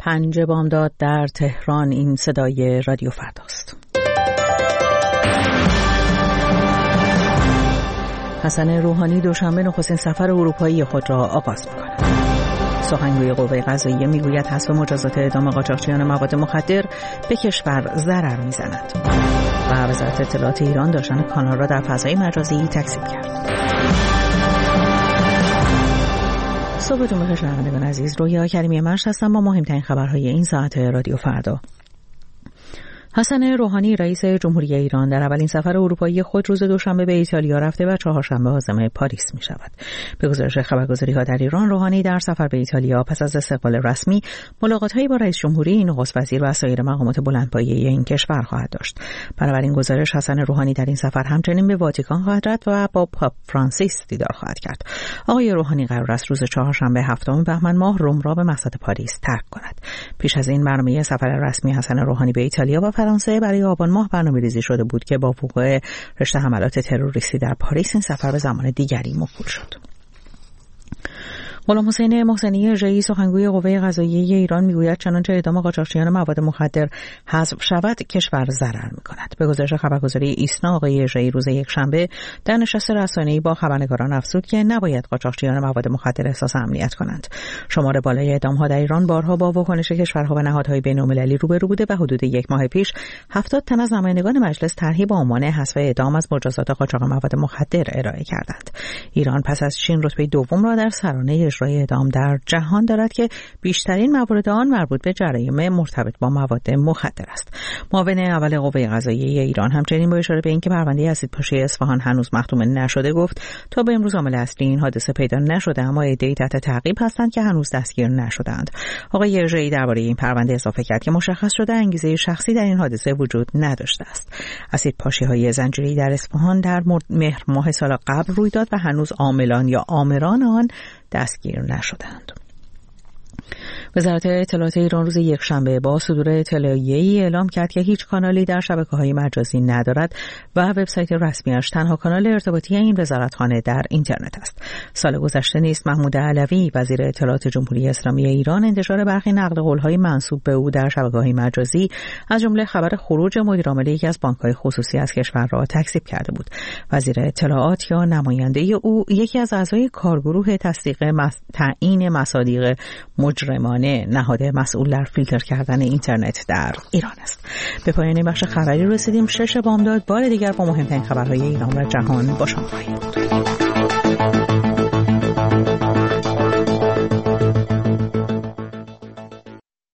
5 بامداد در تهران. این صدای رادیو فرداست. حسن روحانی دوشنبه نخستین سفر اروپایی خود را آغاز می‌کند. سخنگوی قوه قضاییه میگوید حذف مجازات اعدام قاچاقچیان مواد مخدر به کشور ضرر میزند. و وزارت اطلاعات ایران داشتن کانال را در فضای مجازی تکذیب کرد. صبحتون بخیر شنوندگان عزیز، رویا کریمی مرش هستم با مهمترین خبرهای این ساعت رادیو فردا. حسن روحانی رئیس جمهوری ایران در اولین سفر اروپایی خود روز دوشنبه به ایتالیا رفته و چهارشنبه عازم پاریس می شود. به گزارش خبرگزاری‌ها در ایران، روحانی در سفر به ایتالیا پس از استقبال رسمی ملاقات‌هایی با رئیس جمهوری، نخست وزیر و سایر مقامات بلندپایه این کشور خواهد داشت. بنابراین گزارش حسن روحانی در این سفر همچنین به واتیکان خواهد رفت و با پاپ فرانسیس دیدار خواهد کرد. آقای روحانی قرار است روز چهارشنبه هفتم بهمن ماه روم را به مقصد پاریس ترک کند. پیش از این برنامه سفر رسمی حسن روحانی به ایتالیا و فرانسه برای آبان ماه برنامه‌ریزی شده بود که با وقوع رشته حملات تروریستی در پاریس این سفر به زمان دیگری موکول شد. غلام حسین محسنی ژئی سخنگوی قوه قضاییه ایران میگوید چنانچه اعدام قاچاقچیان مواد مخدر حذف شود کشور ضرر می‌کند. به گزارش خبرگزاری ایسنا، آقای ژئی روز یکشنبه در نشست رسانه‌ای با خبرنگاران افزود که نباید قاچاقچیان مواد مخدر احساس امنیت کنند. شمار بالای اعدام‌ها در ایران بارها با واکنش کشورها و نهادهای بین‌المللی روبرو بوده و حدود یک ماه پیش 70 تن از نمایندگان مجلس طرحی با عنوان حذف اعدام از مجازات قاچاق مواد مخدر ارائه کردند. ایران پس از چین رتبه دوم را در سرانه اجرای اعدام در جهان دارد که بیشترین موارد آن مربوط به جرایم مرتبط با مواد مخدر است. معاون اول قوه قضاییه ایران همچنین با اشاره به اینکه پرونده اسیدپاشی اصفهان هنوز مختوم نشده گفت تا به امروز عامل اصلی این حادثه پیدا نشده، اما عده‌ای تحت تعقیب هستند که هنوز دستگیر نشده‌اند. آقای ژئی درباره این پرونده اضافه کرد که مشخص شده انگیزه شخصی در این حادثه وجود نداشته است. اسیدپاشی‌های زنجیره‌ای در اصفهان در مهر ماه سال قبل روی داد و هنوز عاملان یا آمران آن دستگیر نشدند. وزارت اطلاعات ایران روز یکشنبه با صدور اطلاعیه‌ای اعلام کرد که هیچ کانالی در شبکه‌های مجازی ندارد و وبسایت رسمیش تنها کانال ارتباطی این وزارتخانه در اینترنت است. سال گذشته نیز محمود علوی وزیر اطلاعات جمهوری اسلامی ایران انتشار برخی نقل قول‌های منسوب به او در شبکه‌های مجازی از جمله خبر خروج مدیرعامل یکی از بانک‌های خصوصی از کشور را تکذیب کرده بود. وزیر اطلاعات یا نماینده او یکی از اعضای کارگروه تصدیق تعیین مصادیق مجرمانه نهاد مسئول در فیلتر کردن اینترنت در ایران است. به پایان بخش خبری رسیدیم. 6 بامداد بار دیگر با مهمترین خبرهای ایران و جهان با شما خواهیم بود.